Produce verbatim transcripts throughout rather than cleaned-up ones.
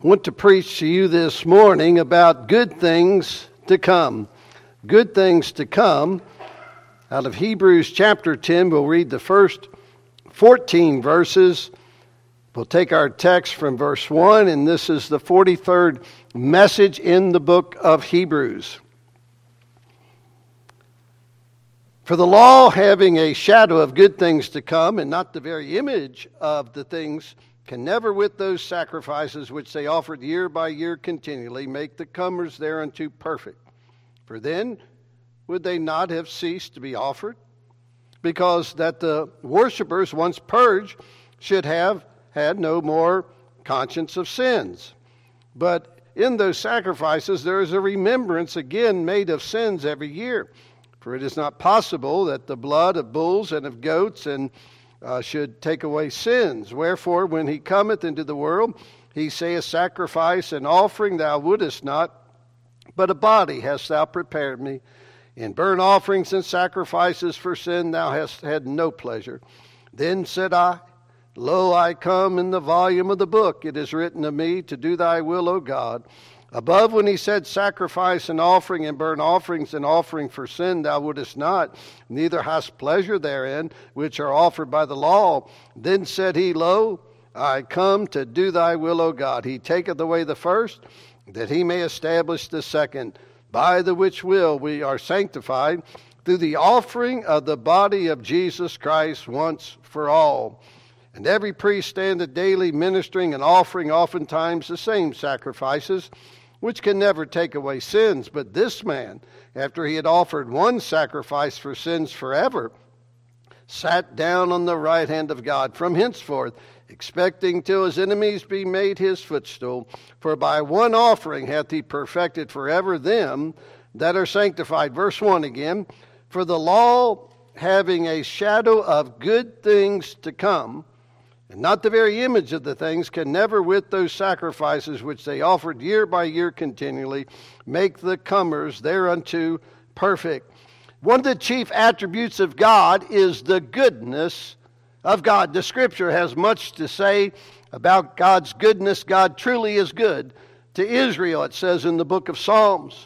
I want to preach to you this morning about good things to come. Good things to come. Out of Hebrews chapter ten, we'll read the first fourteen verses. We'll take our text from verse one, and this is the forty-third message in the book of Hebrews. For the law, having a shadow of good things to come, and not the very image of the things, can never with those sacrifices which they offered year by year continually make the comers thereunto perfect. For then would they not have ceased to be offered? Because that the worshippers, once purged, should have had no more conscience of sins. But in those sacrifices there is a remembrance again made of sins every year. For it is not possible that the blood of bulls and of goats and Uh, should take away sins. Wherefore, when he cometh into the world, he saith, sacrifice and offering thou wouldest not, but a body hast thou prepared me. In burnt offerings and sacrifices for sin thou hast had no pleasure. Then said I, Lo, I come in the volume of the book. It is written of me to do thy will, O God. Above, when he said, sacrifice and offering and burnt offerings and offering for sin thou wouldest not, neither hast pleasure therein, which are offered by the law. Then said he, Lo, I come to do thy will, O God. He taketh away the first, that he may establish the second, by the which will we are sanctified, through the offering of the body of Jesus Christ once for all. And every priest standeth daily ministering and offering oftentimes the same sacrifices, which can never take away sins. But this man, after he had offered one sacrifice for sins forever, sat down on the right hand of God from henceforth, expecting till his enemies be made his footstool. For by one offering hath he perfected forever them that are sanctified. Verse one again. For the law, having a shadow of good things to come, and not the very image of the things, can never with those sacrifices which they offered year by year continually make the comers thereunto perfect. One of the chief attributes of God is the goodness of God. The Scripture has much to say about God's goodness. God truly is good to Israel, it says in the book of Psalms.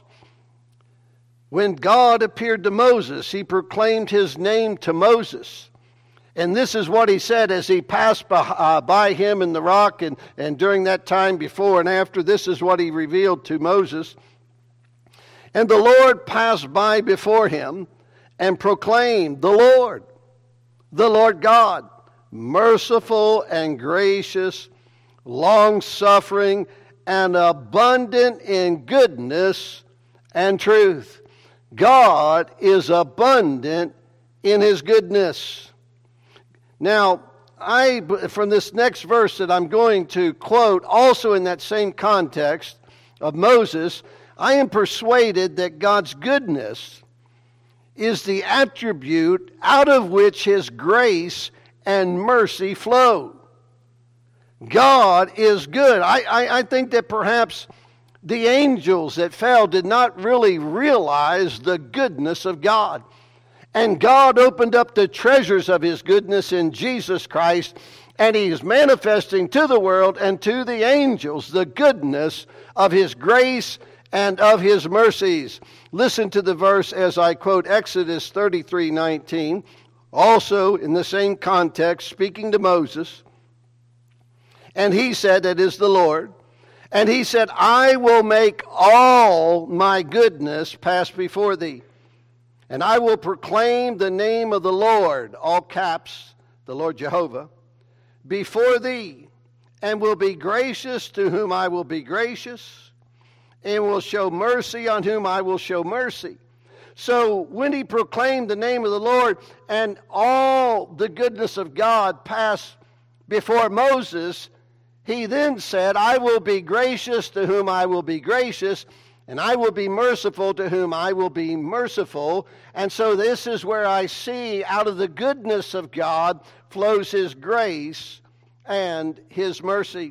When God appeared to Moses, he proclaimed his name to Moses. And this is what he said as he passed by, uh, by him in the rock, and, and during that time before and after, this is what he revealed to Moses. And the Lord passed by before him and proclaimed, The Lord, the Lord God, merciful and gracious, long-suffering, and abundant in goodness and truth. God is abundant in his goodness. Now, I, from this next verse that I'm going to quote, also in that same context of Moses, I am persuaded that God's goodness is the attribute out of which his grace and mercy flow. God is good. I, I, I think that perhaps the angels that fell did not really realize the goodness of God. And God opened up the treasures of his goodness in Jesus Christ, and he is manifesting to the world and to the angels the goodness of his grace and of his mercies. Listen to the verse as I quote Exodus thirty-three nineteen, also in the same context, speaking to Moses. And he said, that is the Lord, and he said, I will make all my goodness pass before thee. And I will proclaim the name of the Lord, all caps, the Lord Jehovah, before thee, and will be gracious to whom I will be gracious, and will show mercy on whom I will show mercy. So when he proclaimed the name of the Lord, and all the goodness of God passed before Moses, he then said, I will be gracious to whom I will be gracious, and I will be merciful to whom I will be merciful. And so this is where I see out of the goodness of God flows his grace and his mercy.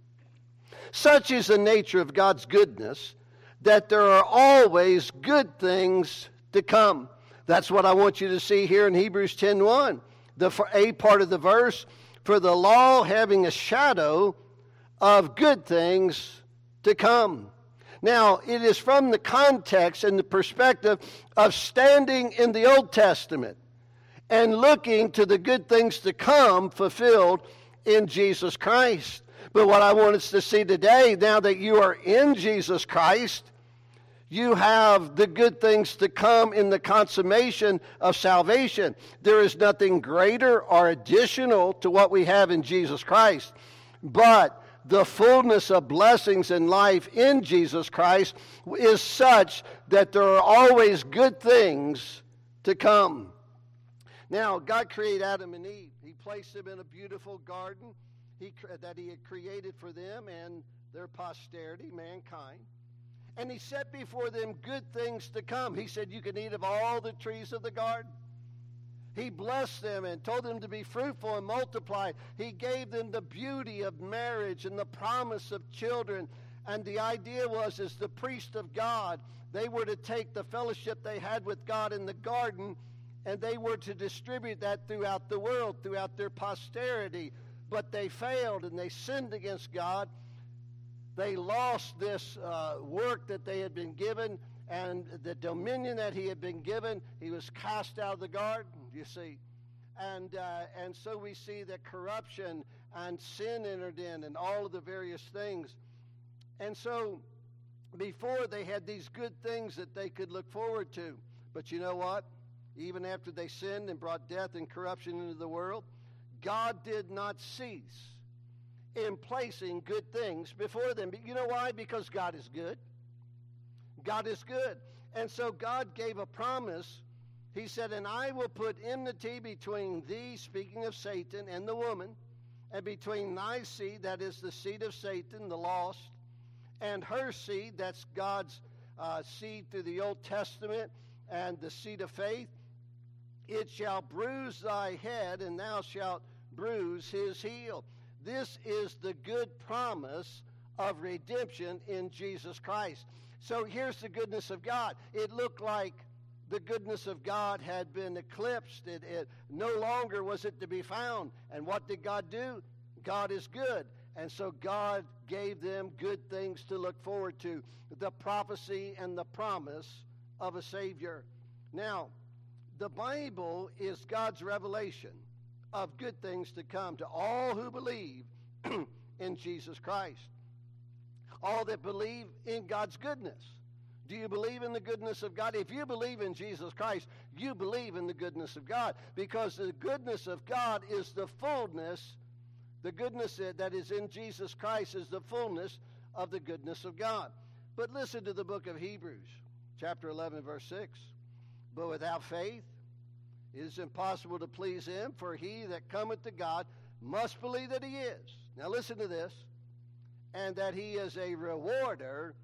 Such is the nature of God's goodness that there are always good things to come. That's what I want you to see here in Hebrews ten one. The A part of the verse, for the law having a shadow of good things to come. Now, it is from the context and the perspective of standing in the Old Testament and looking to the good things to come fulfilled in Jesus Christ. But what I want us to see today, now that you are in Jesus Christ, you have the good things to come in the consummation of salvation. There is nothing greater or additional to what we have in Jesus Christ. But the fullness of blessings in life in Jesus Christ is such that there are always good things to come. Now, God created Adam and Eve. He placed them in a beautiful garden he, that he had created for them and their posterity, mankind. And he set before them good things to come. He said, you can eat of all the trees of the garden. He blessed them and told them to be fruitful and multiply. He gave them the beauty of marriage and the promise of children. And the idea was, as the priest of God, they were to take the fellowship they had with God in the garden, and they were to distribute that throughout the world, throughout their posterity. But they failed and they sinned against God. They lost this uh, work that they had been given, and the dominion that he had been given. He was cast out of the garden, you see. And, uh, and so we see that corruption and sin entered in and all of the various things. And so before they had these good things that they could look forward to. But you know what? Even after they sinned and brought death and corruption into the world, God did not cease in placing good things before them. You know why? Because God is good. God is good. And so God gave a promise. He said, and I will put enmity between thee, speaking of Satan, and the woman, and between thy seed, that is the seed of Satan, the lost, and her seed, that's God's uh, seed through the Old Testament, and the seed of faith. It shall bruise thy head, and thou shalt bruise his heel. This is the good promise of redemption in Jesus Christ. So here's the goodness of God. It looked like the goodness of God had been eclipsed. It, it no longer was it to be found. And what did God do? God is good. And so God gave them good things to look forward to. The prophecy and the promise of a Savior. Now, the Bible is God's revelation of good things to come to all who believe in Jesus Christ. All that believe in God's goodness. Do you believe in the goodness of God? If you believe in Jesus Christ, you believe in the goodness of God, because the goodness of God is the fullness. The goodness that is in Jesus Christ is the fullness of the goodness of God. But listen to the book of Hebrews, chapter eleven, verse six. But without faith, it is impossible to please him, for he that cometh to God must believe that he is. Now listen to this. And that he is a rewarder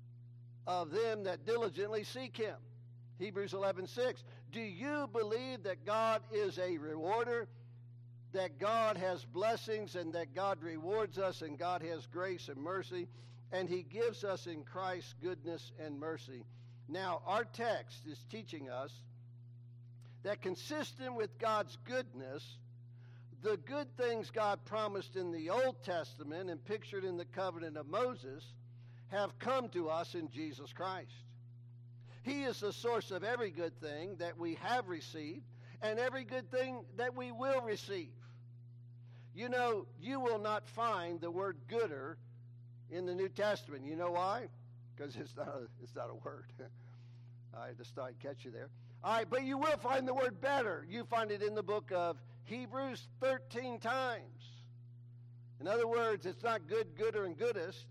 of them that diligently seek him. Hebrews eleven six. Do you believe that God is a rewarder, that God has blessings, and that God rewards us, and God has grace and mercy, and he gives us in Christ goodness and mercy? Now, our text is teaching us that consistent with God's goodness, the good things God promised in the Old Testament and pictured in the covenant of Moses have come to us in Jesus Christ. He is the source of every good thing that we have received and every good thing that we will receive. You know, you will not find the word gooder in the New Testament. You know why? Because it's not a, it's not a word. I just thought I'd catch you there. All right, but you will find the word better. You find it in the book of Hebrews thirteen times. In other words, it's not good, gooder, and goodest.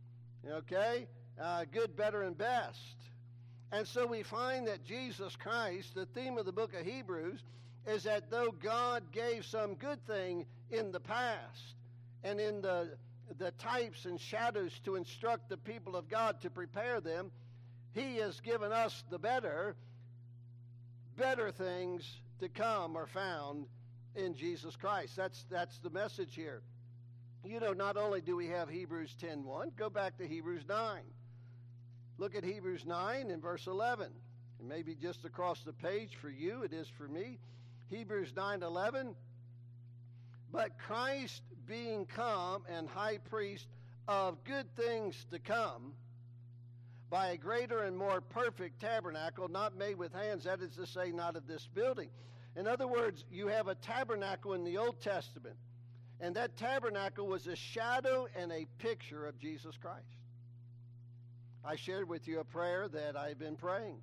Okay? Uh, good, better, and best. And so we find that Jesus Christ, the theme of the book of Hebrews, is that though God gave some good thing in the past and in the, the types and shadows to instruct the people of God to prepare them, he has given us the better. Better things to come are found in Jesus Christ. That's that's the message here. You know, not only do we have Hebrews ten one, go back to Hebrews nine. Look at Hebrews nine and verse eleven. And maybe just across the page for you, it is for me. Hebrews nine eleven. But Christ being come and high priest of good things to come by a greater and more perfect tabernacle, not made with hands, that is to say, not of this building. In other words, you have a tabernacle in the Old Testament, and that tabernacle was a shadow and a picture of Jesus Christ. I shared with you a prayer that I've been praying.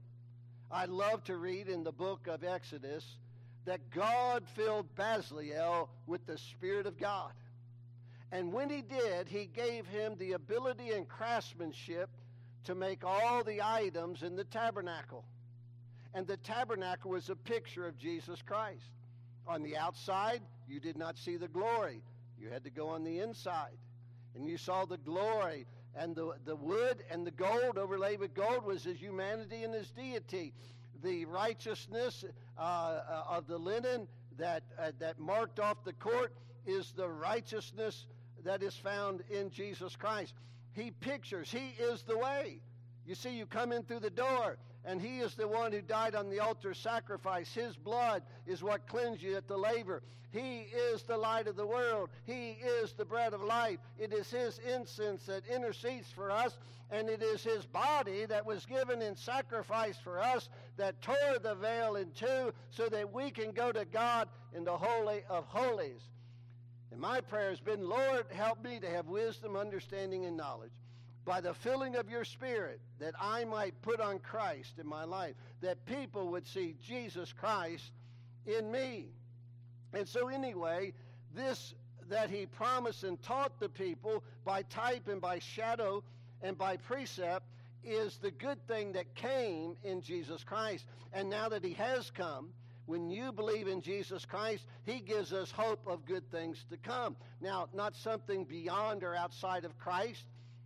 I love to read in the book of Exodus that God filled Bezalel with the Spirit of God. And when he did, he gave him the ability and craftsmanship to make all the items in the tabernacle. And the tabernacle was a picture of Jesus Christ. On the outside, you did not see the glory. You had to go on the inside. And you saw the glory, and the, the wood and the gold overlaid with gold was his humanity and his deity. The righteousness uh, of the linen that, uh, that marked off the court is the righteousness that is found in Jesus Christ. He pictures, he is the way. You see, you come in through the door, and he is the one who died on the altar sacrifice. His blood is what cleansed you at the laver. He is the light of the world. He is the bread of life. It is his incense that intercedes for us, and it is his body that was given in sacrifice for us that tore the veil in two so that we can go to God in the Holy of Holies. And my prayer has been, Lord, help me to have wisdom, understanding, and knowledge by the filling of your Spirit, that I might put on Christ in my life, that people would see Jesus Christ in me. And so anyway, this that he promised and taught the people by type and by shadow and by precept is the good thing that came in Jesus Christ. And now that he has come, when you believe in Jesus Christ, he gives us hope of good things to come. Now, not something beyond or outside of Christ.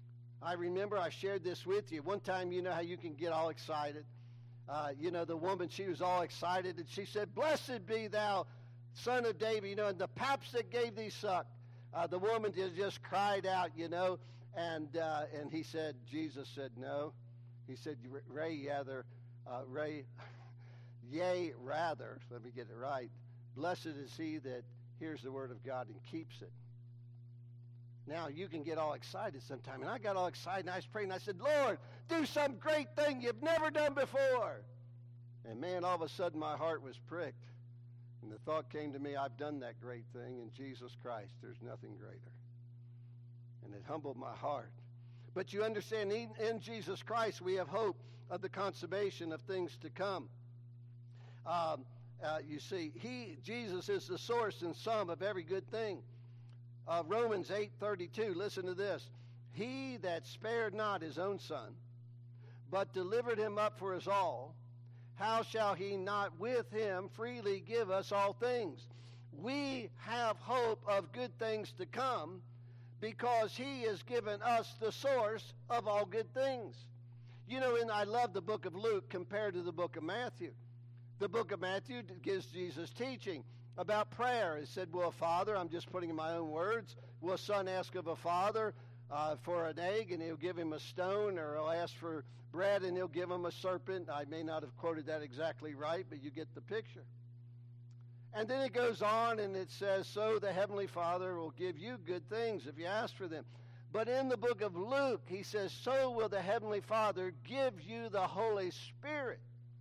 I remember I shared this with you. One time, you know how you can get all excited. Uh, you know, the woman, she was all excited, and she said, "Blessed be thou, son of David," you know, and the paps that gave thee suck. Uh, the woman just, just cried out, you know, and uh, and he said, Jesus said, no. He said, Ray, rather, uh, Ray, yea, rather, let me get it right, blessed is he that hears the word of God and keeps it. Now, you can get all excited sometime. And I got all excited, and I was praying. I said, Lord, do some great thing you've never done before. And man, all of a sudden, my heart was pricked. And the thought came to me, I've done that great thing in Jesus Christ. There's nothing greater. And it humbled my heart. But you understand, in Jesus Christ, we have hope of the consummation of things to come. Um, uh, you see, he, Jesus is the source and sum of every good thing. Uh, Romans eight thirty-two, listen to this. He that spared not his own son, but delivered him up for us all, how shall he not with him freely give us all things? We have hope of good things to come because he has given us the source of all good things. You know, and I love the book of Luke compared to the book of Matthew. The book of Matthew gives Jesus teaching about prayer. It said, will a father, I'm just putting in my own words, will a son ask of a father uh, for an egg and he'll give him a stone, or he'll ask for bread and he'll give him a serpent? I may not have quoted that exactly right, but you get the picture. And then it goes on and it says, so the Heavenly Father will give you good things if you ask for them. But in the book of Luke, he says, so will the Heavenly Father give you the Holy Spirit.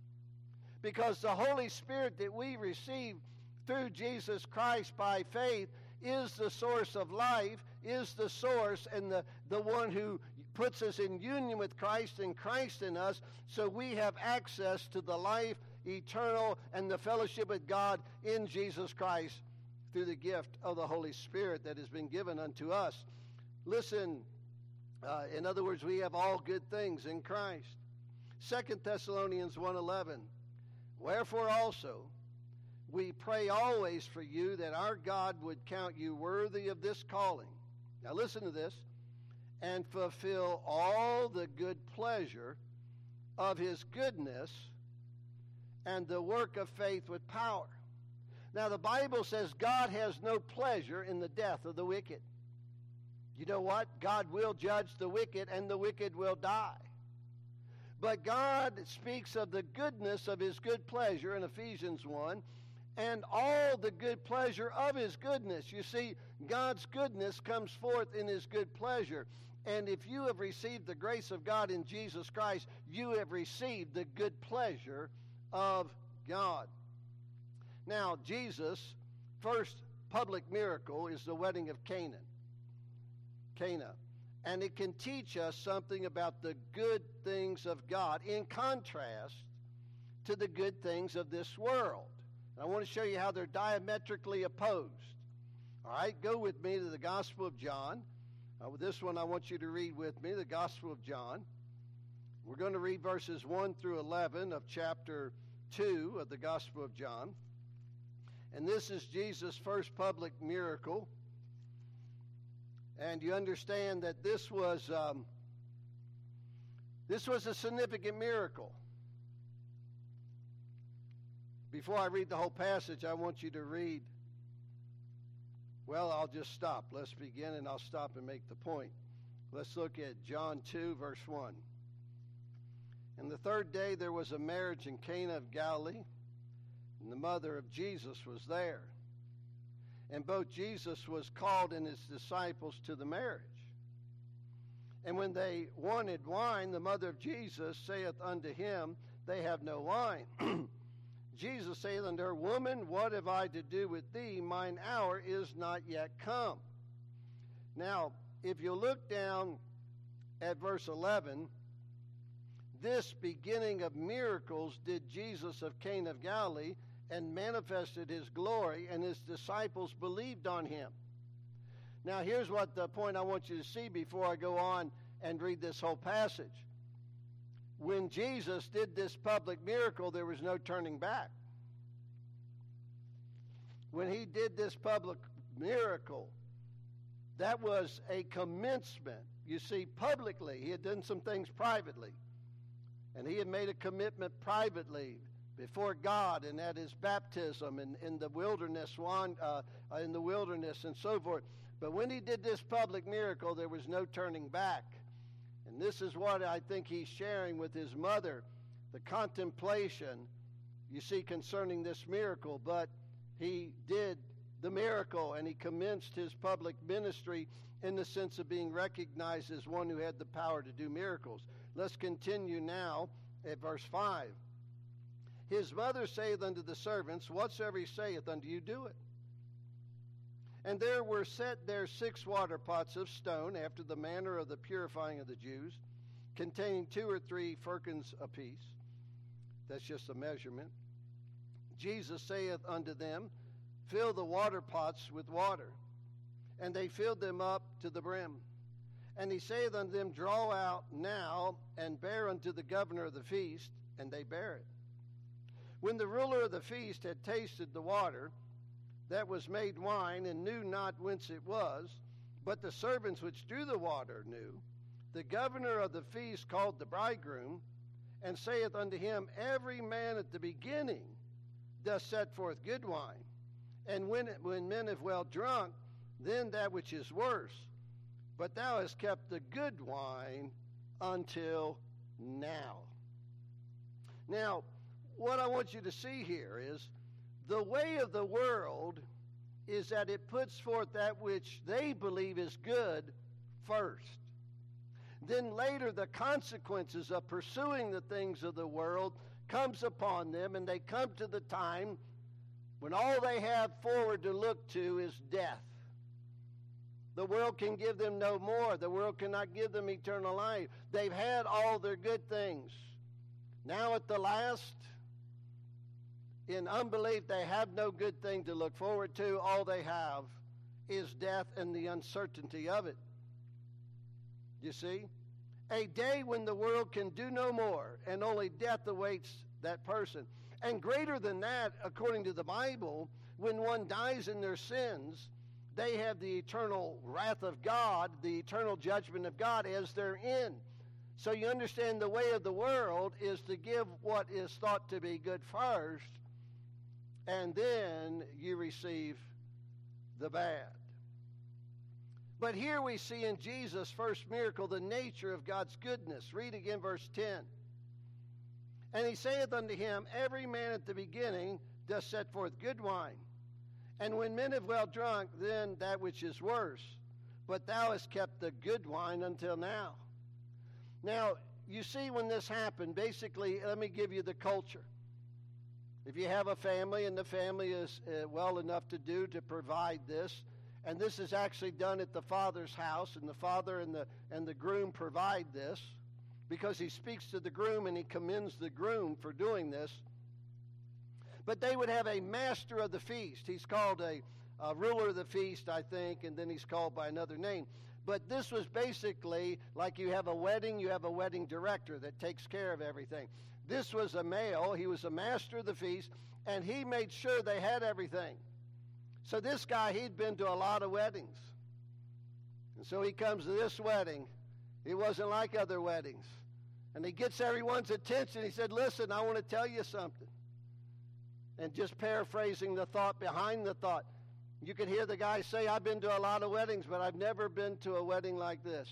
Because the Holy Spirit that we receive through Jesus Christ by faith is the source of life, is the source and the, the one who puts us in union with Christ and Christ in us, so we have access to the life eternal and the fellowship with God in Jesus Christ through the gift of the Holy Spirit that has been given unto us. Listen, uh, in other words, we have all good things in Christ. Second Thessalonians one eleven, wherefore also we pray always for you that our God would count you worthy of this calling. Now listen to this. And fulfill all the good pleasure of his goodness and the work of faith with power. Now the Bible says God has no pleasure in the death of the wicked. You know what? God will judge the wicked and the wicked will die. But God speaks of the goodness of his good pleasure in Ephesians one, and all the good pleasure of his goodness. You see, God's goodness comes forth in his good pleasure. And if you have received the grace of God in Jesus Christ, you have received the good pleasure of God. Now, Jesus' first public miracle is the wedding of Canaan. Cana. And it can teach us something about the good things of God in contrast to the good things of this world. And I want to show you how they're diametrically opposed. All right, go with me to the Gospel of John. Uh, with this one, I want you to read with me the Gospel of John. We're going to read verses one through eleven of chapter two of the Gospel of John. And this is Jesus' first public miracle. And you understand that this was um, this was a significant miracle. Before I read the whole passage, I want you to read. Well, I'll just stop. Let's begin, and I'll stop and make the point. Let's look at John two, verse one. And the third day there was a marriage in Cana of Galilee, and the mother of Jesus was there. And both Jesus was called and his disciples to the marriage. And when they wanted wine, the mother of Jesus saith unto him, They have no wine. Jesus saith unto her, Woman, what have I to do with thee? Mine hour is not yet come. Now, if you look down at verse eleven, this beginning of miracles did Jesus of Cana of Galilee, and manifested his glory, and his disciples believed on him. Now, here's what the point I want you to see before I go on and read this whole passage. When Jesus did this public miracle, there was no turning back. When he did this public miracle, that was a commencement. You see, publicly, he had done some things privately, and he had made a commitment privately before God, and at his baptism and in the wilderness, uh, in the wilderness and so forth. But when he did this public miracle, there was no turning back. And this is what I think he's sharing with his mother, the contemplation, you see, concerning this miracle. But he did the miracle, and he commenced his public ministry in the sense of being recognized as one who had the power to do miracles. Let's continue now at verse five. His mother saith unto the servants, Whatsoever he saith unto you, do it. And there were set there six water pots of stone, after the manner of the purifying of the Jews, containing two or three firkins apiece. That's just a measurement. Jesus saith unto them, Fill the water pots with water. And they filled them up to the brim. And he saith unto them, Draw out now, and bear unto the governor of the feast. And they bare it. When the ruler of the feast had tasted the water that was made wine, and knew not whence it was, but the servants which drew the water knew, the governor of the feast called the bridegroom, and saith unto him, Every man at the beginning doth set forth good wine, and when, it, when men have well drunk, then that which is worse. But thou hast kept the good wine until now. Now, what I want you to see here is the way of the world is that it puts forth that which they believe is good first. Then later the consequences of pursuing the things of the world comes upon them, and they come to the time when all they have forward to look to is death. The world can give them no more. The world cannot give them eternal life. They've had all their good things. Now at the last, in unbelief, they have no good thing to look forward to. All they have is death and the uncertainty of it. You see? A day when the world can do no more, and only death awaits that person. And greater than that, according to the Bible, when one dies in their sins, they have the eternal wrath of God, the eternal judgment of God as their end. So you understand the way of the world is to give what is thought to be good first, and then you receive the bad. But here we see in Jesus' first miracle the nature of God's goodness. Read again verse ten. And he saith unto him, Every man at the beginning doth set forth good wine. And when men have well drunk, then that which is worse. But thou hast kept the good wine until now. Now, you see when this happened, basically, let me give you the culture. If you have a family and the family is uh, well enough to do to provide this, and this is actually done at the father's house, and the father and the and the groom provide this, because he speaks to the groom and he commends the groom for doing this. But they would have a master of the feast. He's called a, a ruler of the feast, I think, and then he's called by another name. But this was basically like you have a wedding, you have a wedding director that takes care of everything. This was a male. He was a master of the feast, and he made sure they had everything. So this guy, he'd been to a lot of weddings. And so he comes to this wedding. It wasn't like other weddings. And he gets everyone's attention. He said, listen, I want to tell you something. And just paraphrasing the thought behind the thought, you could hear the guy say, I've been to a lot of weddings, but I've never been to a wedding like this.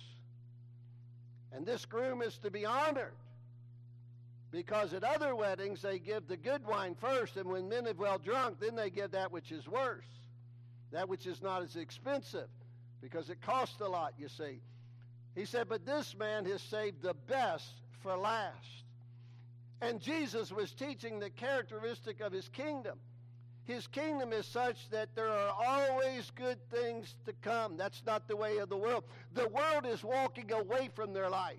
And this groom is to be honored, because at other weddings they give the good wine first, and when men have well drunk, then they give that which is worse, that which is not as expensive, because it costs a lot, you see. He said, but this man has saved the best for last. And Jesus was teaching the characteristic of his kingdom. His kingdom is such that there are always good things to come. That's not the way of the world. The world is walking away from their life.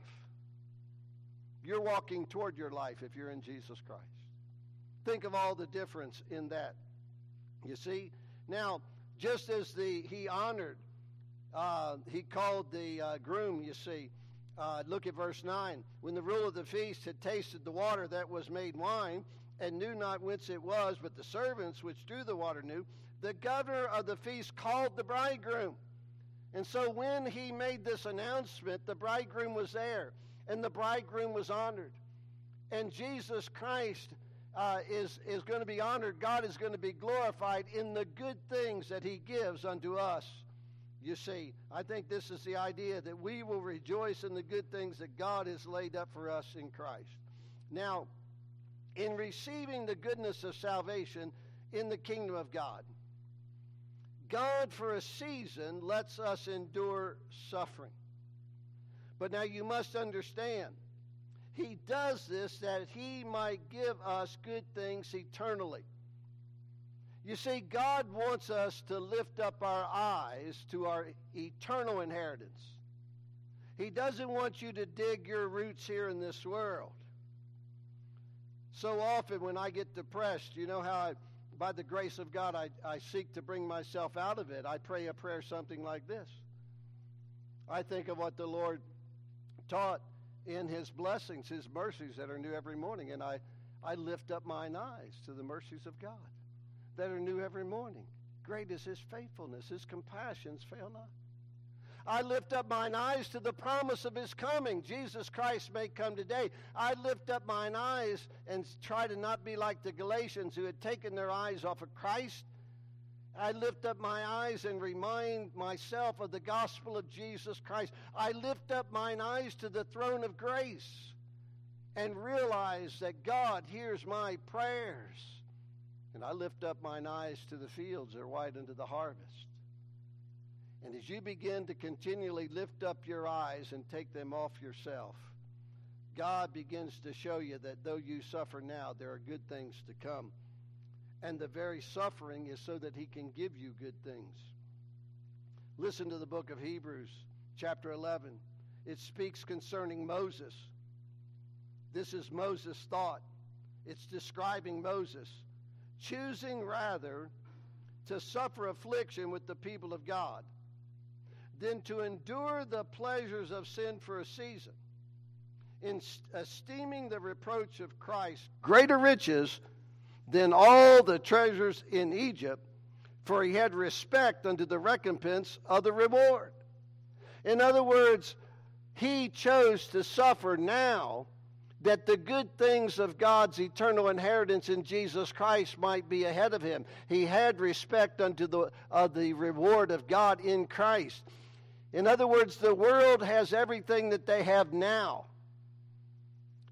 You're walking toward your life if you're in Jesus Christ. Think of all the difference in that. You see? Now, just as the he honored, uh, he called the uh, groom, you see. Uh, look at verse nine. When the ruler of the feast had tasted the water that was made wine, and knew not whence it was, but the servants which drew the water knew, the governor of the feast called the bridegroom. And so when he made this announcement, the bridegroom was there, and the bridegroom was honored. And Jesus Christ uh, is, is going to be honored. God is going to be glorified in the good things that he gives unto us. You see, I think this is the idea, that we will rejoice in the good things that God has laid up for us in Christ. Now, in receiving the goodness of salvation in the kingdom of God, God for a season lets us endure suffering. But now you must understand, he does this that he might give us good things eternally. You see, God wants us to lift up our eyes to our eternal inheritance. He doesn't want you to dig your roots here in this world. So often when I get depressed, you know how I, by the grace of God, I, I seek to bring myself out of it. I pray a prayer something like this. I think of what the Lord taught in his blessings, his mercies that are new every morning, and I, I lift up mine eyes to the mercies of God that are new every morning. Great is his faithfulness. His compassions fail not. I lift up mine eyes to the promise of his coming. Jesus Christ may come today. I lift up mine eyes and try to not be like the Galatians who had taken their eyes off of Christ. I lift up my eyes and remind myself of the gospel of Jesus Christ. I lift up mine eyes to the throne of grace and realize that God hears my prayers. And I lift up mine eyes to the fields that are white unto the harvest. And as you begin to continually lift up your eyes and take them off yourself, God begins to show you that though you suffer now, there are good things to come. And the very suffering is so that he can give you good things. Listen to the book of Hebrews, chapter eleven. It speaks concerning Moses. This is Moses' thought. It's describing Moses, choosing rather to suffer affliction with the people of God than to endure the pleasures of sin for a season, in esteeming the reproach of Christ greater riches than all the treasures in Egypt, for he had respect unto the recompense of the reward. In other words, he chose to suffer now that the good things of God's eternal inheritance in Jesus Christ might be ahead of him. He had respect unto the, uh, the reward of God in Christ. In other words, the world has everything that they have now.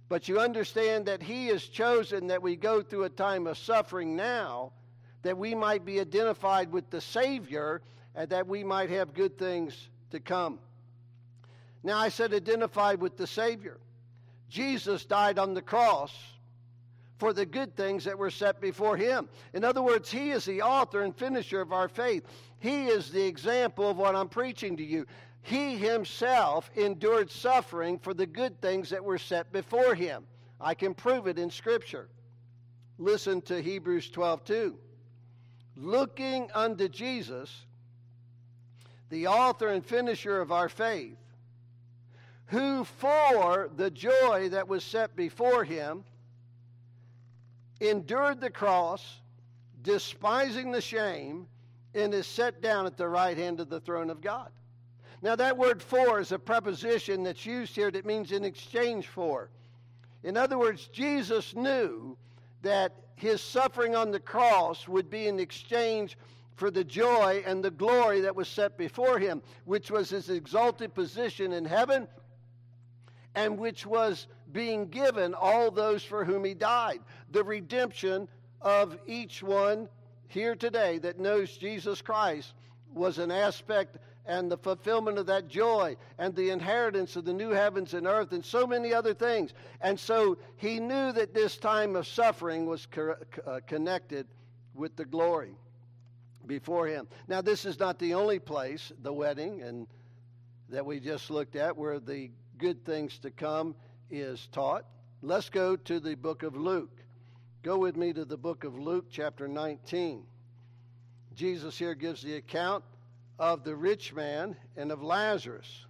But you understand that he has chosen that we go through a time of suffering now, that we might be identified with the Savior and that we might have good things to come. Now I said identified with the Savior. Jesus died on the cross for the good things that were set before him. In other words, he is the author and finisher of our faith. He is the example of what I'm preaching to you. He himself endured suffering for the good things that were set before him. I can prove it in Scripture. Listen to Hebrews twelve two. Looking unto Jesus, the author and finisher of our faith, who for the joy that was set before him endured the cross, despising the shame, and is set down at the right hand of the throne of God. Now that word for is a preposition that's used here that means in exchange for. In other words, Jesus knew that his suffering on the cross would be in exchange for the joy and the glory that was set before him, which was his exalted position in heaven and which was being given all those for whom he died. The redemption of each one here today that knows Jesus Christ was an aspect and the fulfillment of that joy and the inheritance of the new heavens and earth and so many other things. And so he knew that this time of suffering was co- uh, connected with the glory before him. Now this is not the only place, the wedding and that we just looked at, where the good things to come is taught. Let's go to the book of Luke. Go with me to the book of Luke, chapter nineteen. Jesus here gives the account of the rich man and of Lazarus.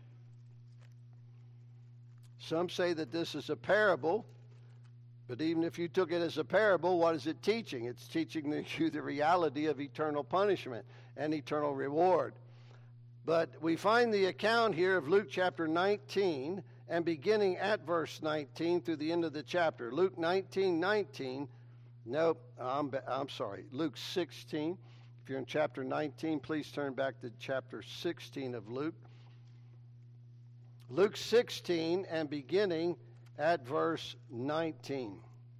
Some say that this is a parable, but even if you took it as a parable, what is it teaching? It's teaching you the reality of eternal punishment and eternal reward. But we find the account here of Luke chapter nineteen, and beginning at verse nineteen through the end of the chapter. Luke nineteen nineteen. Nope, I'm, I'm sorry. Luke sixteen. If you're in chapter nineteen, please turn back to chapter sixteen of Luke. Luke sixteen and beginning at verse nineteen.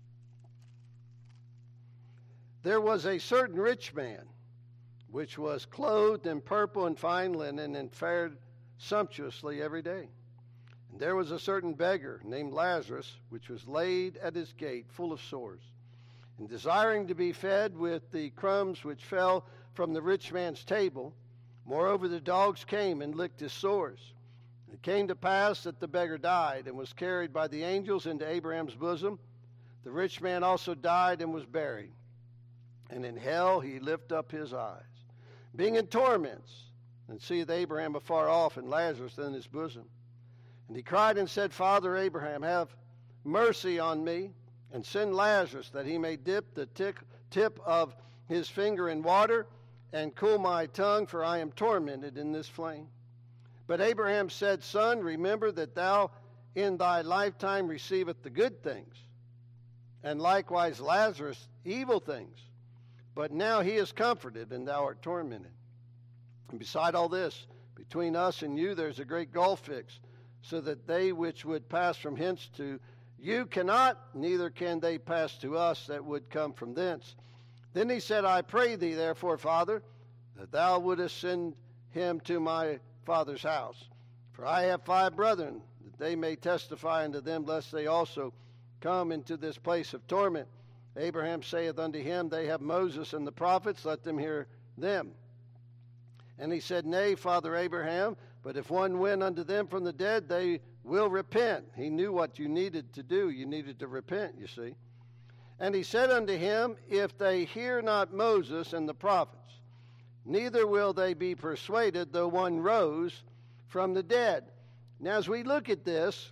There was a certain rich man, which was clothed in purple and fine linen, and fared sumptuously every day. And there was a certain beggar named Lazarus, which was laid at his gate, full of sores, and desiring to be fed with the crumbs which fell from the rich man's table. Moreover, the dogs came and licked his sores. It came to pass that the beggar died and was carried by the angels into Abraham's bosom. The rich man also died and was buried. And in hell he lifted up his eyes, being in torments, and seeth Abraham afar off, and Lazarus in his bosom. And he cried and said, Father Abraham, have mercy on me, and send Lazarus, that he may dip the tick, tip of his finger in water, and cool my tongue, for I am tormented in this flame. But Abraham said, Son, remember that thou in thy lifetime receiveth the good things, and likewise Lazarus evil things. But now he is comforted, and thou art tormented. And beside all this, between us and you there is a great gulf fixed, so that they which would pass from hence to you cannot, neither can they pass to us that would come from thence. Then he said, I pray thee, therefore, Father, that thou wouldest send him to my father's house. For I have five brethren, that they may testify unto them, lest they also come into this place of torment. Abraham saith unto him, They have Moses and the prophets, let them hear them. And he said, Nay, Father Abraham, but if one went unto them from the dead, they will repent. He knew what you needed to do. You needed to repent, you see. And he said unto him, If they hear not Moses and the prophets, neither will they be persuaded, though one rose from the dead. Now, as we look at this,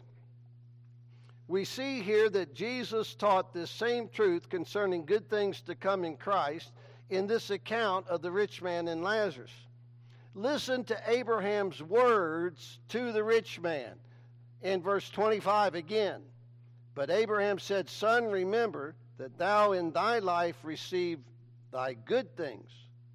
we see here that Jesus taught this same truth concerning good things to come in Christ in this account of the rich man and Lazarus. Listen to Abraham's words to the rich man in verse twenty-five again. But Abraham said, Son, remember that thou in thy life received thy good things,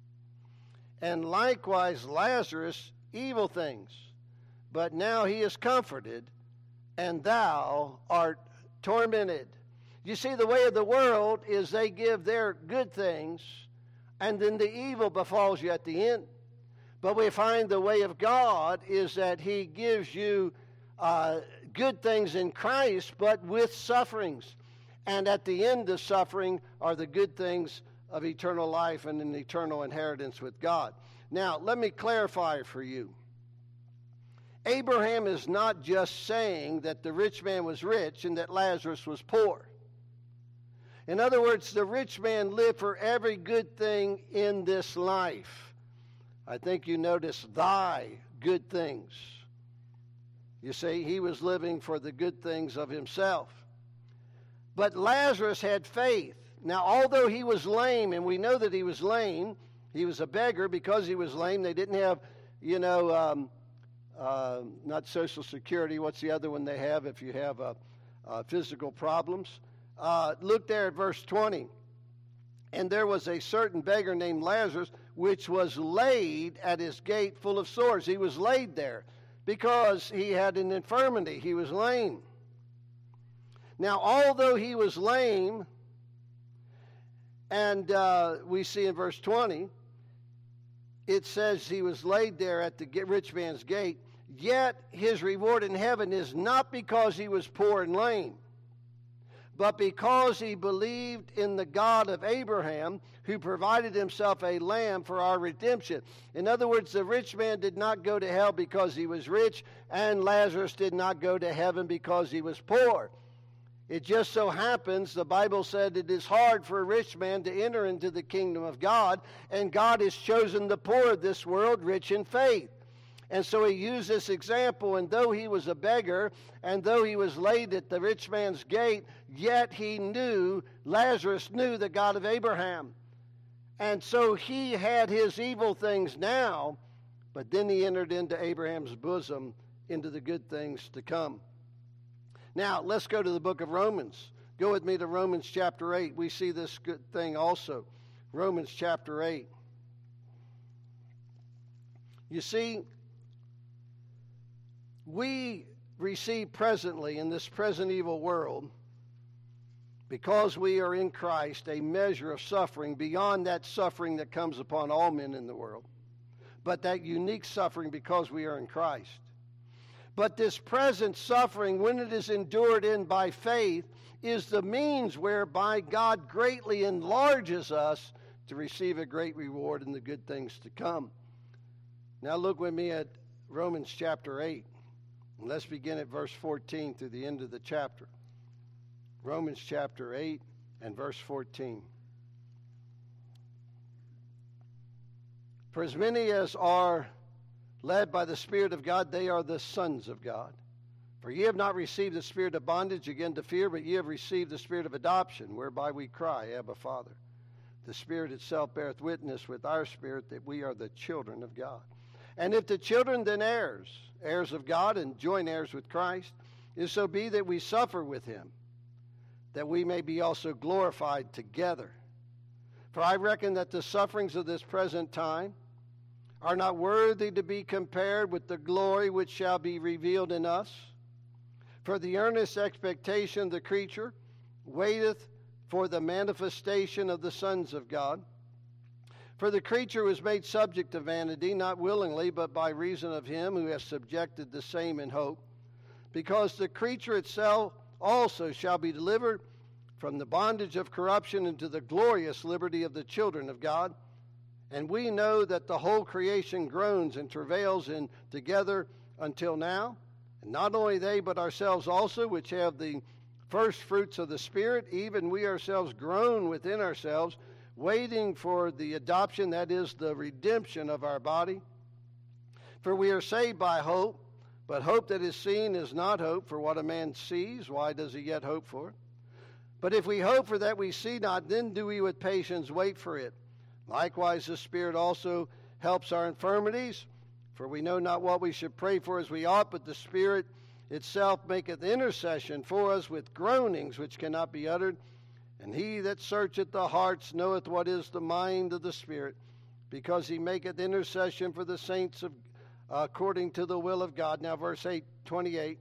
and likewise Lazarus evil things. But now he is comforted, and thou art tormented. You see, the way of the world is they give their good things, and then the evil befalls you at the end. But we find the way of God is that he gives you uh, good things in Christ, but with sufferings. And at the end of suffering are the good things of eternal life and an eternal inheritance with God. Now, let me clarify for you. Abraham is not just saying that the rich man was rich and that Lazarus was poor. In other words, the rich man lived for every good thing in this life. I think you notice thy good things. You see, he was living for the good things of himself. But Lazarus had faith. Now, although he was lame, and we know that he was lame, he was a beggar because he was lame. They didn't have, you know, um, uh, not Social Security. What's the other one they have if you have uh, uh, physical problems? Uh, look there at verse twenty. And there was a certain beggar named Lazarus, which was laid at his gate full of sores. He was laid there because he had an infirmity. He was lame. Now, although he was lame, and uh, we see in verse twenty, it says he was laid there at the rich man's gate, yet his reward in heaven is not because he was poor and lame, but because he believed in the God of Abraham, who provided himself a lamb for our redemption. In other words, the rich man did not go to hell because he was rich, and Lazarus did not go to heaven because he was poor. It just so happens, the Bible said it is hard for a rich man to enter into the kingdom of God, and God has chosen the poor of this world rich in faith. And so he used this example, and though he was a beggar, and though he was laid at the rich man's gate, yet he knew, Lazarus knew the God of Abraham. And so he had his evil things now, but then he entered into Abraham's bosom, into the good things to come. Now, let's go to the book of Romans. Go with me to Romans chapter eight. We see this good thing also. Romans chapter eight. You see, we receive presently in this present evil world, because we are in Christ, a measure of suffering beyond that suffering that comes upon all men in the world, but that unique suffering because we are in Christ. But this present suffering, when it is endured in by faith, is the means whereby God greatly enlarges us to receive a great reward in the good things to come. Now look with me at Romans chapter eight. And let's begin at verse fourteen through the end of the chapter. Romans chapter eight and verse fourteen. For as many as are led by the Spirit of God, they are the sons of God. For ye have not received the spirit of bondage again to fear, but ye have received the spirit of adoption, whereby we cry, Abba, Father. The Spirit itself beareth witness with our spirit that we are the children of God. And if the children, then heirs, heirs of God, and joint heirs with Christ, if so be that we suffer with him, that we may be also glorified together. For I reckon that the sufferings of this present time are not worthy to be compared with the glory which shall be revealed in us. For the earnest expectation of the creature waiteth for the manifestation of the sons of God. For the creature was made subject to vanity, not willingly, but by reason of him who has subjected the same in hope, because the creature itself also shall be delivered from the bondage of corruption into the glorious liberty of the children of God. And we know that the whole creation groans and travails in together until now. And not only they, but ourselves also, which have the first fruits of the Spirit, even we ourselves groan within ourselves, waiting for the adoption, that is, the redemption of our body. For we are saved by hope, but hope that is seen is not hope. For what a man sees, why does he yet hope for it? But if we hope for that we see not, then do we with patience wait for it. Likewise, the Spirit also helps our infirmities, for we know not what we should pray for as we ought, but the Spirit itself maketh intercession for us with groanings which cannot be uttered. And he that searcheth the hearts knoweth what is the mind of the Spirit, because he maketh intercession for the saints of, uh, according to the will of God. Now, verse eight, twenty-eight.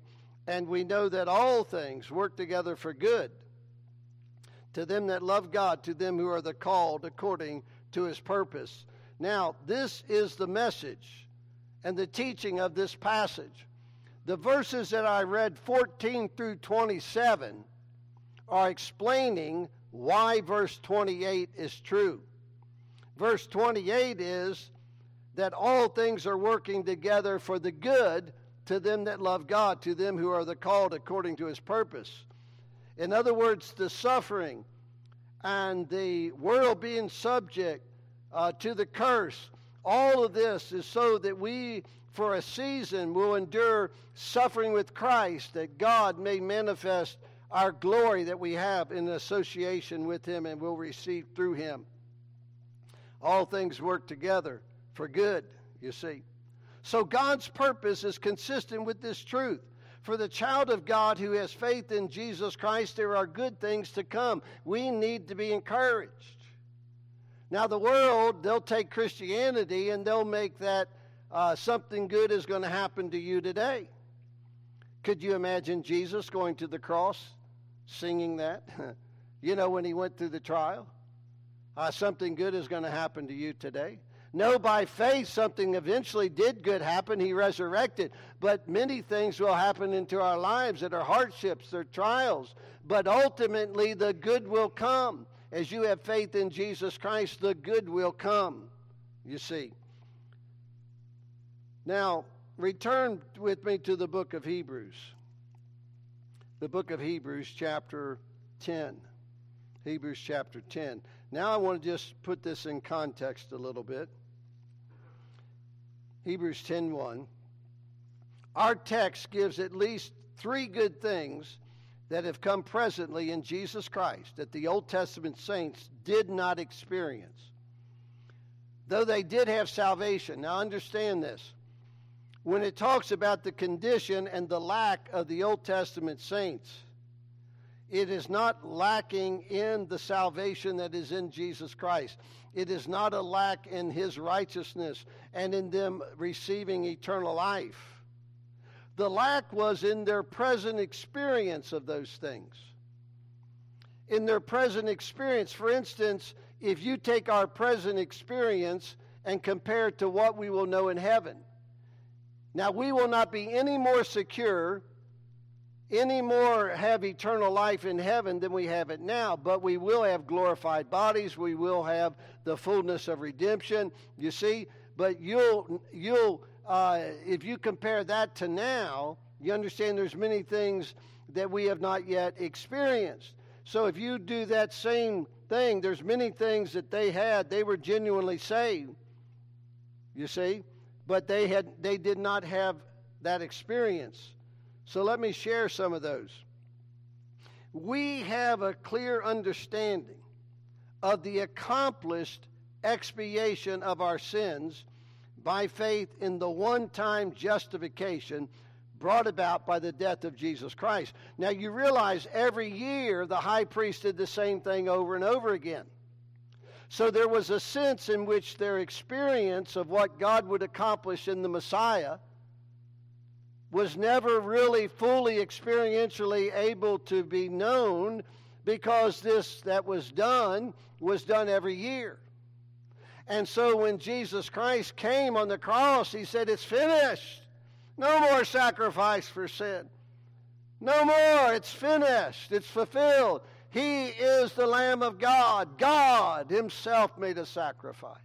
And we know that all things work together for good to them that love God, to them who are the called according to his purpose. Now, this is the message and the teaching of this passage. The verses that I read, fourteen through twenty-seven, are explaining why verse twenty-eight is true. Verse twenty-eight is that all things are working together for the good to them that love God, to them who are the called according to his purpose. In other words, the suffering and the world being subject uh, to the curse, all of this is so that we, for a season, will endure suffering with Christ, that God may manifest our glory that we have in association with him and will receive through him. All things work together for good, you see. So God's purpose is consistent with this truth. For the child of God who has faith in Jesus Christ, there are good things to come. We need to be encouraged. Now the world, they'll take Christianity and they'll make that uh, something good is going to happen to you today. Could you imagine Jesus going to the cross singing that? You know, when he went through the trial? Uh, something good is going to happen to you today. No, by faith, something eventually did good happen. He resurrected. But many things will happen into our lives that are hardships, they're trials. But ultimately, the good will come. As you have faith in Jesus Christ, the good will come, you see. Now, return with me to the book of Hebrews. The book of Hebrews, chapter ten. Hebrews chapter ten. Now I want to just put this in context a little bit. Hebrews ten one. Our text gives at least three good things that have come presently in Jesus Christ that the Old Testament saints did not experience, though they did have salvation. Now understand this. When it talks about the condition and the lack of the Old Testament saints, it is not lacking in the salvation that is in Jesus Christ. It is not a lack in his righteousness and in them receiving eternal life. The lack was in their present experience of those things. In their present experience, for instance, if you take our present experience and compare it to what we will know in heaven. Now, we will not be any more secure, any more have eternal life in heaven than we have it now, but we will have glorified bodies. We will have the fullness of redemption, you see. But you'll, you'll uh, if you compare that to now, you understand there's many things that we have not yet experienced. So if you do that same thing, there's many things that they had. They were genuinely saved, you see, but they had they did not have that experience. So let me share some of those. We have a clear understanding of the accomplished expiation of our sins by faith in the one-time justification brought about by the death of Jesus Christ. Now you realize every year the high priest did the same thing over and over again. So there was a sense in which their experience of what God would accomplish in the Messiah was never really fully experientially able to be known, because this that was done was done every year. And so when Jesus Christ came on the cross, he said, "It's finished. No more sacrifice for sin. No more. It's finished. It's fulfilled. He is the Lamb of God. God himself made a sacrifice."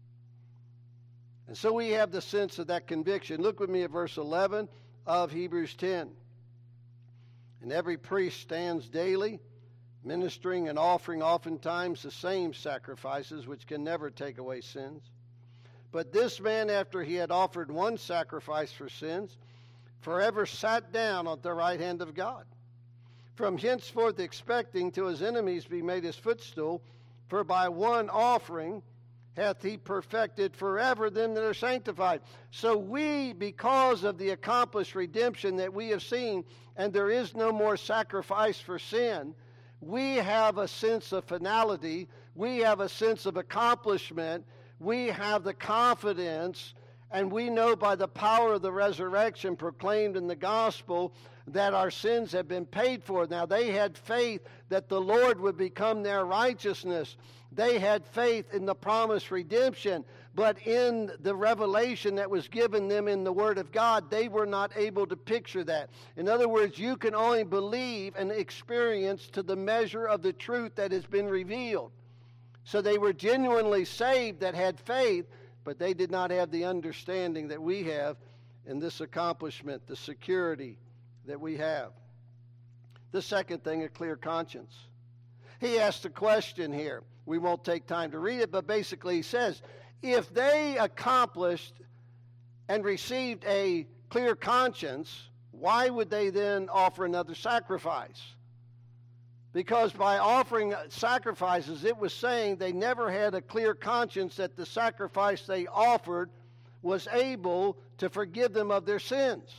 And so we have the sense of that conviction. Look with me at verse eleven of Hebrews ten. "And every priest stands daily, ministering and offering oftentimes the same sacrifices, which can never take away sins. But this man, after he had offered one sacrifice for sins, forever sat down at the right hand of God, from henceforth expecting till his enemies be made his footstool. For by one offering hath he perfected forever them that are sanctified." So we, because of the accomplished redemption that we have seen, and there is no more sacrifice for sin, we have a sense of finality. We have a sense of accomplishment. We have the confidence And we know by the power of the resurrection proclaimed in the gospel that our sins have been paid for. Now, they had faith that the Lord would become their righteousness. They had faith in the promised redemption. But in the revelation that was given them in the Word of God, they were not able to picture that. In other words, you can only believe and experience to the measure of the truth that has been revealed. So they were genuinely saved that had faith, but they did not have the understanding that we have in this accomplishment, the security that we have. The second thing, a clear conscience. He asked a question here. We won't take time to read it, but basically he says, if they accomplished and received a clear conscience, why would they then offer another sacrifice? Because by offering sacrifices, it was saying they never had a clear conscience that the sacrifice they offered was able to forgive them of their sins.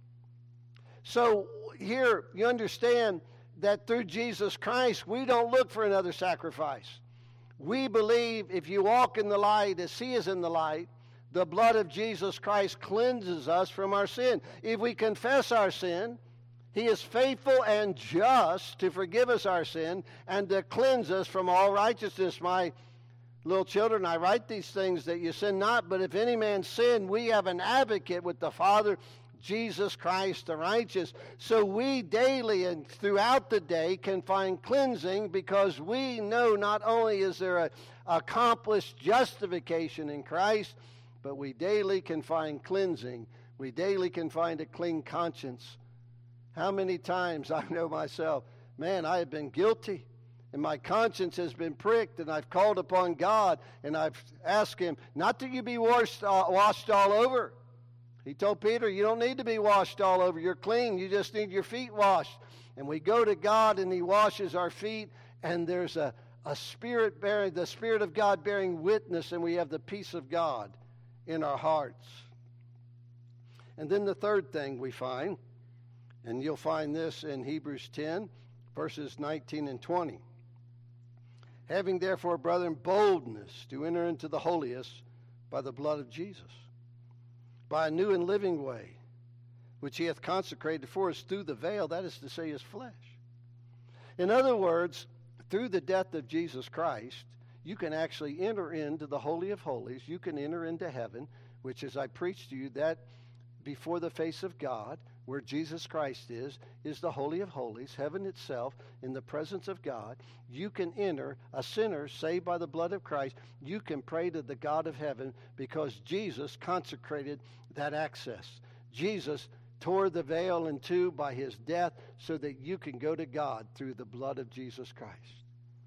So here you understand that through Jesus Christ, we don't look for another sacrifice. We believe if you walk in the light as He is in the light, the blood of Jesus Christ cleanses us from our sin. If we confess our sin, He is faithful and just to forgive us our sin and to cleanse us from all righteousness. My little children, I write these things that you sin not, but if any man sin, we have an advocate with the Father, Jesus Christ the righteous. So we daily and throughout the day can find cleansing because we know not only is there an accomplished justification in Christ, but we daily can find cleansing. We daily can find a clean conscience. How many times I know myself, man, I have been guilty, and my conscience has been pricked, and I've called upon God, and I've asked Him, not that you be washed, uh, washed all over. He told Peter, you don't need to be washed all over. You're clean. You just need your feet washed. And we go to God, and He washes our feet, and there's a, a spirit bearing, the Spirit of God bearing witness, and we have the peace of God in our hearts. And then the third thing we find, and you'll find this in Hebrews ten, verses nineteen and twenty. Having therefore, brethren, boldness to enter into the holiest by the blood of Jesus, by a new and living way, which He hath consecrated for us through the veil, that is to say, His flesh. In other words, through the death of Jesus Christ, you can actually enter into the Holy of Holies. You can enter into heaven, which, as I preached to you, that before the face of God, where Jesus Christ is, is the Holy of Holies, heaven itself, in the presence of God. You can enter, a sinner saved by the blood of Christ, you can pray to the God of heaven because Jesus consecrated that access. Jesus tore the veil in two by His death so that you can go to God through the blood of Jesus Christ.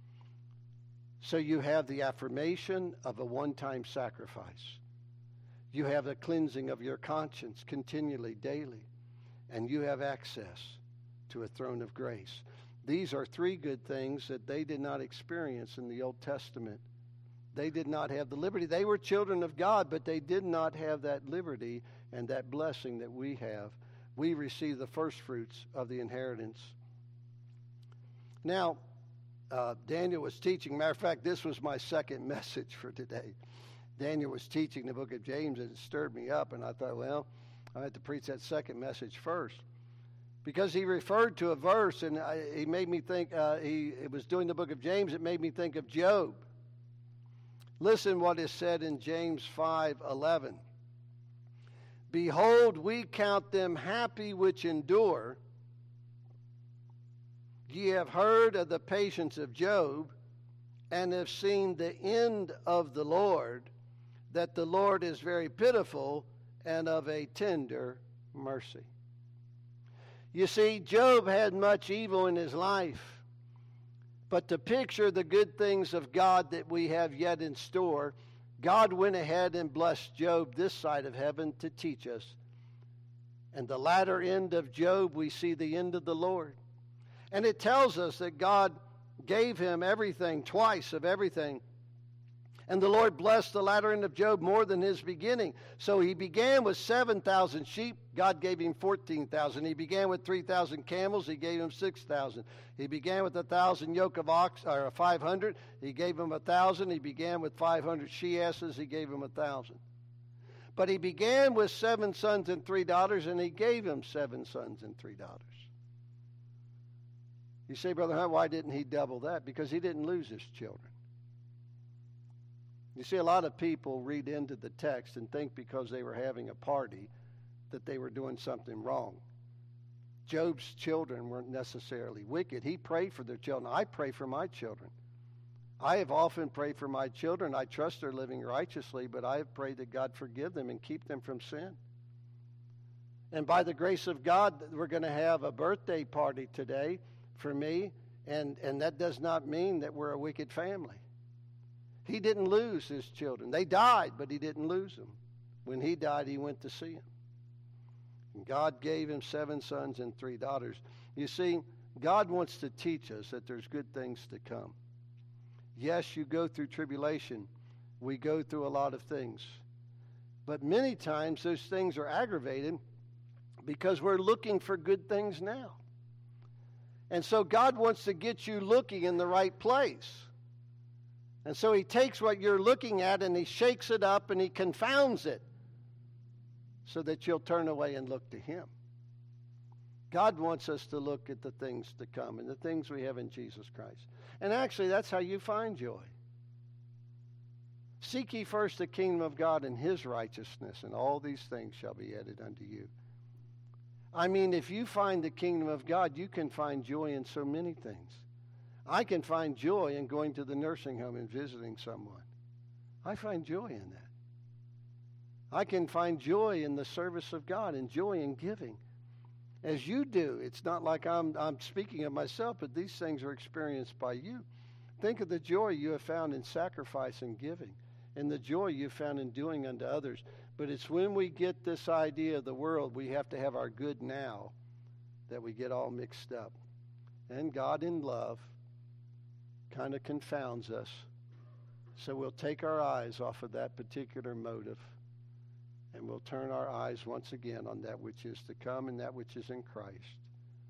So you have the affirmation of a one-time sacrifice. You have the cleansing of your conscience continually, daily. And you have access to a throne of grace. These are three good things that they did not experience in the Old Testament. They did not have the liberty. They were children of God, but they did not have that liberty and that blessing that we have. We receive the first fruits of the inheritance. Now, uh, Daniel was teaching. Matter of fact, this was my second message for today. Daniel was teaching the book of James, and it stirred me up, and I thought, well, I had to preach that second message first. Because he referred to a verse, and I, he made me think, uh, he it was doing the book of James, it made me think of Job. Listen what is said in James five eleven. Behold, we count them happy which endure. Ye have heard of the patience of Job, and have seen the end of the Lord, that the Lord is very pitiful and of a tender mercy. You see, Job had much evil in his life, but to picture the good things of God that we have yet in store, God went ahead and blessed Job this side of heaven to teach us. And the latter end of Job, we see the end of the Lord. And it tells us that God gave him everything, twice of everything. And the Lord blessed the latter end of Job more than his beginning. So he began with seven thousand sheep. God gave him fourteen thousand. He began with three thousand camels. He gave him six thousand. He began with one thousand yoke of ox, or five hundred. He gave him one thousand. He began with five hundred she-asses. He gave him one thousand. But he began with seven sons and three daughters, and he gave him seven sons and three daughters. You say, Brother Hunt, why didn't he double that? Because he didn't lose his children. You see, a lot of people read into the text and think because they were having a party that they were doing something wrong. Job's children weren't necessarily wicked. He prayed for their children. I pray for my children. I have often prayed for my children. I trust they're living righteously, but I have prayed that God forgive them and keep them from sin. And by the grace of God, we're going to have a birthday party today for me, and, and that does not mean that we're a wicked family. He didn't lose his children. They died, but he didn't lose them. When he died, he went to see them. And God gave him seven sons and three daughters. You see, God wants to teach us that there's good things to come. Yes, you go through tribulation. We go through a lot of things. But many times those things are aggravated because we're looking for good things now. And so God wants to get you looking in the right place. And so he takes what you're looking at and he shakes it up and he confounds it so that you'll turn away and look to him. God wants us to look at the things to come and the things we have in Jesus Christ. And actually, that's how you find joy. Seek ye first the kingdom of God and his righteousness, and all these things shall be added unto you. I mean, if you find the kingdom of God, you can find joy in so many things. I can find joy in going to the nursing home and visiting someone. I find joy in that. I can find joy in the service of God and joy in giving. As you do. It's not like I'm, I'm speaking of myself, but these things are experienced by you. Think of the joy you have found in sacrifice and giving, and the joy you found in doing unto others. But it's when we get this idea of the world, we have to have our good now, that we get all mixed up. And God in love kind of confounds us. So we'll take our eyes off of that particular motive, and we'll turn our eyes once again on that which is to come and that which is in Christ.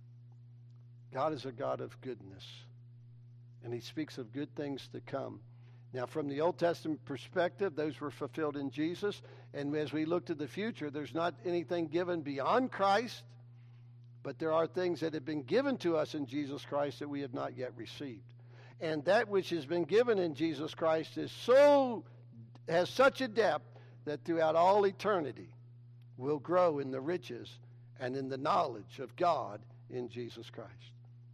God is a God of goodness, and he speaks of good things to come. Now, from the Old Testament perspective, those were fulfilled in Jesus, and as we look to the future, there's not anything given beyond Christ, but there are things that have been given to us in Jesus Christ that we have not yet received. And that which has been given in Jesus Christ is so has such a depth that throughout all eternity will grow in the riches and in the knowledge of God in Jesus Christ.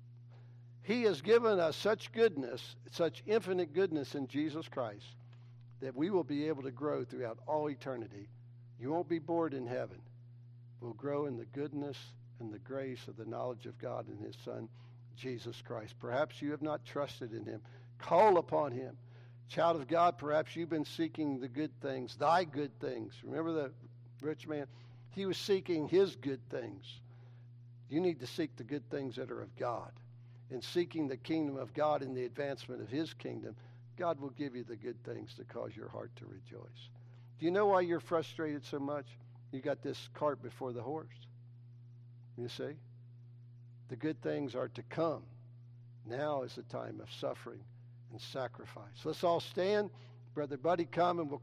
He has given us such goodness, such infinite goodness in Jesus Christ, that we will be able to grow throughout all eternity. You won't be bored in heaven. We'll grow in the goodness and the grace of the knowledge of God and his Son, Jesus Christ. Perhaps you have not trusted in him. Call upon him. Child of God, perhaps you've been seeking the good things, thy good things. Remember the rich man? He was seeking his good things. You need to seek the good things that are of God. In seeking the kingdom of God and the advancement of his kingdom, God will give you the good things to cause your heart to rejoice. Do you know why you're frustrated so much? You got this cart before the horse. You see? The good things are to come. Now is the time of suffering and sacrifice. Let's all stand. Brother Buddy, come and we'll